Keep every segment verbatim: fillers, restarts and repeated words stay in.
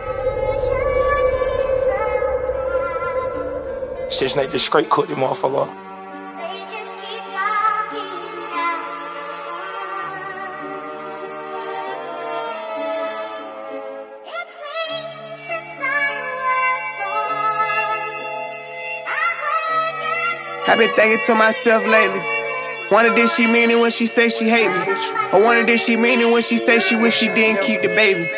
Shit, Snake just straight cooked the motherfucker. I've been thinking to myself lately, wonder did she mean it when she say she hate me? Or wonder did she mean it when she say she wish she didn't keep the baby?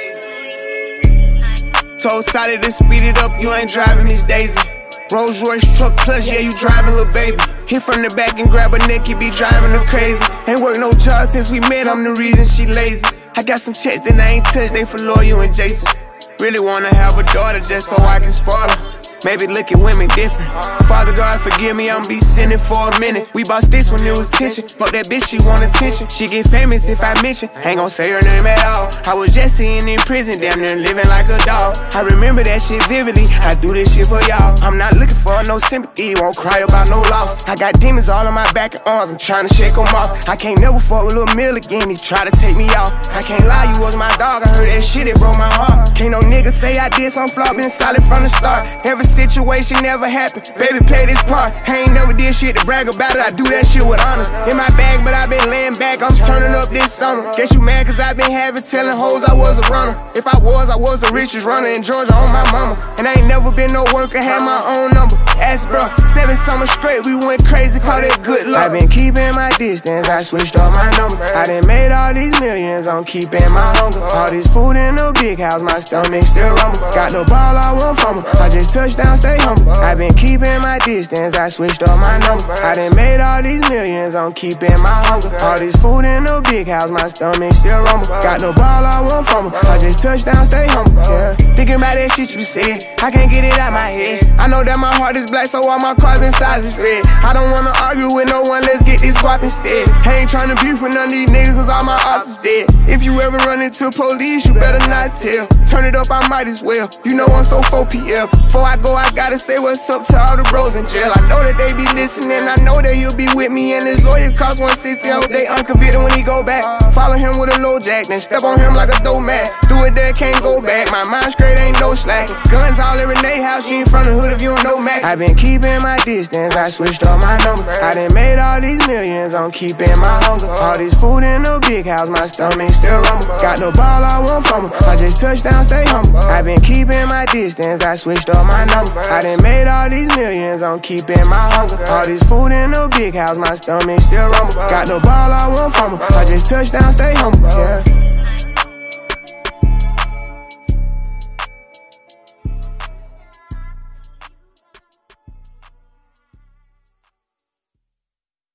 Told Solid to speed it up, you ain't driving Miss Daisy. Rolls Royce truck plus, yeah, you driving, little baby. Hit from the back and grab her neck, you be driving her crazy. Ain't worked no job since we met, I'm the reason she lazy. I got some checks that I ain't touched, they for Loyal and Jason. Really wanna have a daughter just so I can spoil her. Maybe look at women different. Father God, forgive me, I'm be sinning for a minute. We bought sticks when it was tension. Fuck that bitch, she want attention. She get famous if I mention. Ain't gon' say her name at all. I was just sitting in prison, damn near living like a dog. I remember that shit vividly. I do this shit for y'all. I'm not looking for no sympathy, won't cry about no loss. I got demons all on my back and arms, I'm trying to shake them off. I can't never fuck with Lil Mill again, he try to take me off. I can't lie, you was my dog, I heard that shit, it broke my heart. Can't no nigga say I did some flaw, been solid from the start. Every situation never happened, baby play this part. I ain't never did shit to brag about it, I do that shit with honors. In my bag, but I been laying back, I'm turning up this summer. Guess you mad cause I been having telling hoes I was a runner. If I was, I was the richest runner in Georgia on my mama. And I ain't never been no worker, had my own number. Ask bro, seven summers straight, we went crazy, call that good luck. I been keeping my distance, I switched up my number. I done made all these millions, I'm keeping my hunger. All this food in the big house, my stomach still rumble. Got no ball, I want from her, I just touch down, stay humble. I been keeping my distance, I switched up my number. I done made all these millions, I'm keeping my hunger. All this food in the big house, my stomach still rumble. Got no ball, I want from her, I just touch down, stay humble. Yeah. Thinking about that shit you said, I can't get it out my head. I know that my heart is black, so all my cars inside is red. I don't wanna argue with no one, let's get this guap instead. I ain't tryna beef with none of these niggas, cause all my ops is dead. If you ever run into police, you better not tell. Turn it up, I might as well. You know I'm so four P M. Before I go, I gotta say what's up to all the bros in jail. I know that they be listening, I know that he'll be with me. And his lawyer cost one sixty, I hope they unconvicted when he go back. Follow him with a low jack, then step on him like a dough mat. Do it there, can't go back. My mind straight, ain't no slacking. Guns all in Renee house, you ain't from the hood if you don't know Mac. I been keeping my distance, I switched up my number. I done made all these millions, I'm keeping my hunger. All this food in the big house, my stomach still rumble. Got no ball, I want from her, I just touch down, stay humble. I been keeping my distance, I switched up my number. I done made all these millions, I'm keeping my hunger. All this food in the big house, my stomach still rumble. Got no ball, I want from her, I just touch down, stay humble. Yeah.